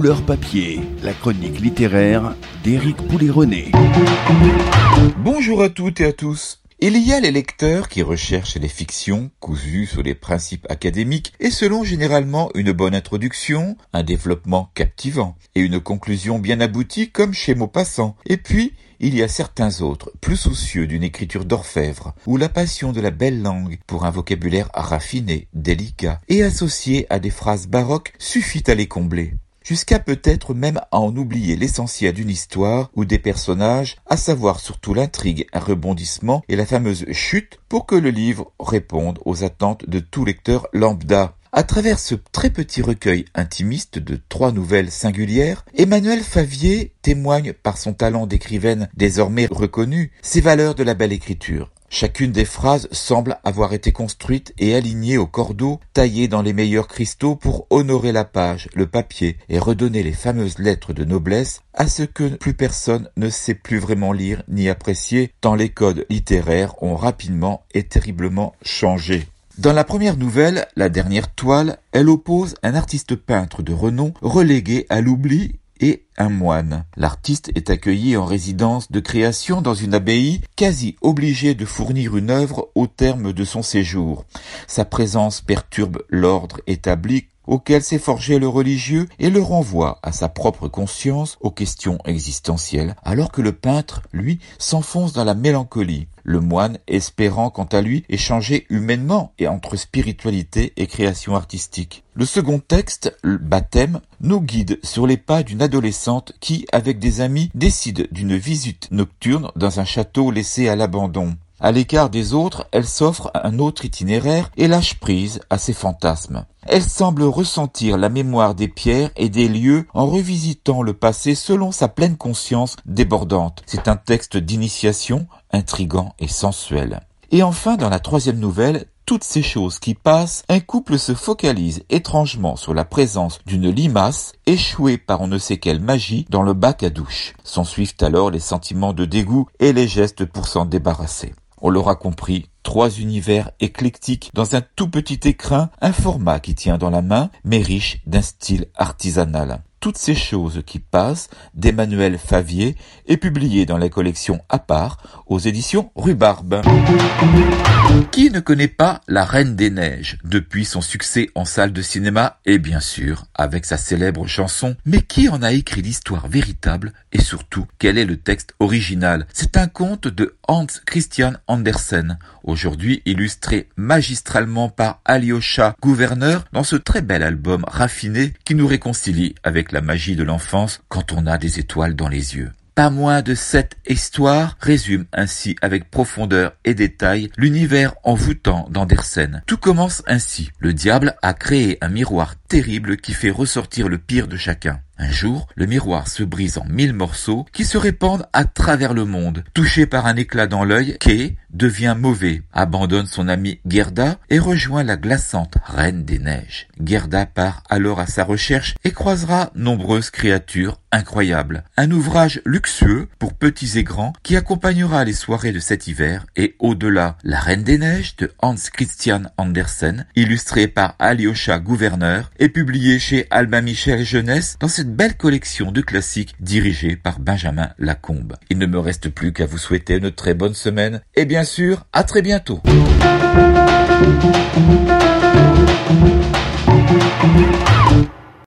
Couleur papier, la chronique littéraire d'Éric Poulet-René. Bonjour à toutes et à tous. Il y a les lecteurs qui recherchent les fictions cousues sur les principes académiques et selon généralement une bonne introduction, un développement captivant et une conclusion bien aboutie comme chez Maupassant. Et puis, il y a certains autres, plus soucieux d'une écriture d'orfèvre, où la passion de la belle langue pour un vocabulaire raffiné, délicat et associé à des phrases baroques suffit à les combler. Jusqu'à peut-être même à en oublier l'essentiel d'une histoire ou des personnages, à savoir surtout l'intrigue, un rebondissement et la fameuse chute pour que le livre réponde aux attentes de tout lecteur lambda. À travers ce très petit recueil intimiste de 3 nouvelles singulières, Emmanuelle Favier témoigne par son talent d'écrivaine désormais reconnu ses valeurs de la belle écriture. Chacune des phrases semble avoir été construite et alignée au cordeau, taillée dans les meilleurs cristaux pour honorer la page, le papier et redonner les fameuses lettres de noblesse à ce que plus personne ne sait plus vraiment lire ni apprécier, tant les codes littéraires ont rapidement et terriblement changé. Dans la première nouvelle, La dernière toile, elle oppose un artiste peintre de renom relégué à l'oubli et un moine. L'artiste est accueilli en résidence de création dans une abbaye, quasi obligé de fournir une œuvre au terme de son séjour. Sa présence perturbe l'ordre établi auquel s'est forgé le religieux et le renvoie à sa propre conscience, aux questions existentielles, alors que le peintre, lui, s'enfonce dans la mélancolie. Le moine, espérant quant à lui échanger humainement et entre spiritualité et création artistique. Le second texte, le Baptême, nous guide sur les pas d'une adolescente qui, avec des amis, décide d'une visite nocturne dans un château laissé à l'abandon. À l'écart des autres, elle s'offre un autre itinéraire et lâche prise à ses fantasmes. Elle semble ressentir la mémoire des pierres et des lieux en revisitant le passé selon sa pleine conscience débordante. C'est un texte d'initiation, intrigant et sensuel. Et enfin, dans la troisième nouvelle, Toutes ces choses qui passent, un couple se focalise étrangement sur la présence d'une limace échouée par on ne sait quelle magie dans le bac à douche. S'ensuivent alors les sentiments de dégoût et les gestes pour s'en débarrasser. On l'aura compris, 3 univers éclectiques dans un tout petit écrin, un format qui tient dans la main, mais riche d'un style artisanal. Toutes ces choses qui passent d'Emmanuelle Favier est publié dans la collection À part aux éditions Rhubarbe. Qui ne connaît pas La Reine des Neiges depuis son succès en salle de cinéma et bien sûr avec sa célèbre chanson, mais qui en a écrit l'histoire véritable et surtout quel est le texte original? C'est un conte de Hans Christian Andersen, aujourd'hui illustré magistralement par Alyosha Gouverneur dans ce très bel album raffiné qui nous réconcilie avec la magie de l'enfance quand on a des étoiles dans les yeux. Pas moins de 7 histoires résument ainsi avec profondeur et détail l'univers envoûtant d'Andersen. Tout commence ainsi. Le diable a créé un miroir terrible qui fait ressortir le pire de chacun. Un jour, le miroir se brise en 1000 morceaux qui se répandent à travers le monde. Touché par un éclat dans l'œil, Kay devient mauvais, abandonne son amie Gerda et rejoint la glaçante Reine des Neiges. Gerda part alors à sa recherche et croisera nombreuses créatures incroyables. Un ouvrage luxueux pour petits et grands qui accompagnera les soirées de cet hiver et au-delà. La Reine des Neiges de Hans Christian Andersen, illustré par Alyosha Gouverneur, est publié chez Albin Michel Jeunesse dans cette belle collection de classiques dirigée par Benjamin Lacombe. Il ne me reste plus qu'à vous souhaiter une très bonne semaine et bien sûr, à très bientôt.